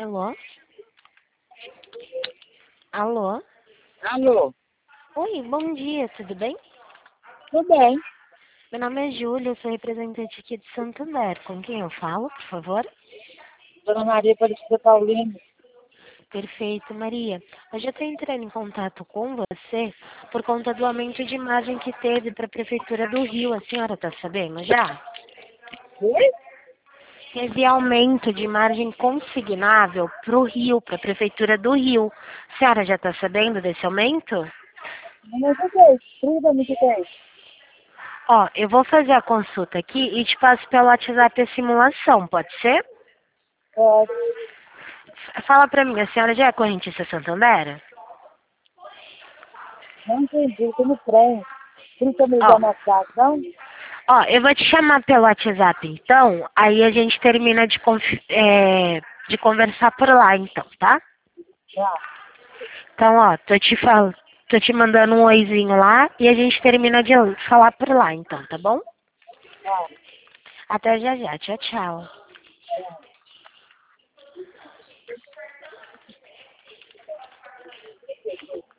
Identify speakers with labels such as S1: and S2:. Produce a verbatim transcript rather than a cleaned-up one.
S1: Alô? Alô?
S2: Alô,
S1: Oi, bom dia, tudo bem?
S2: tudo bem?
S1: Meu nome é Júlia, eu sou representante aqui de Santander. Com quem eu falo, por favor?
S2: Dona Maria Aparecida Paulino.
S1: Perfeito, Maria. Hoje eu estou entrando em contato com você por conta do aumento de imagem que teve para a Prefeitura do Rio. A senhora está sabendo já?
S2: Oi?
S1: Teve aumento de margem consignável para o Rio, para a Prefeitura do Rio. A senhora já está sabendo desse aumento?
S2: Não sei, explica-me o que tem.
S1: Ó, eu vou fazer a consulta aqui e te passo pelo WhatsApp a simulação, pode ser?
S2: É,
S1: Fala pra mim, a senhora já é correntista Santander?
S2: não entendi, estou no trem. Explica-me
S1: Ó,
S2: já mais tarde, não?
S1: ó, eu vou te chamar pelo WhatsApp então, aí a gente termina de, confi- é, de conversar por lá então, tá?
S2: Já,
S1: Então, ó, tô te fal... tô te mandando um oizinho lá e a gente termina de falar por lá então, tá bom?
S2: já.
S1: Até já já, tchau, tchau.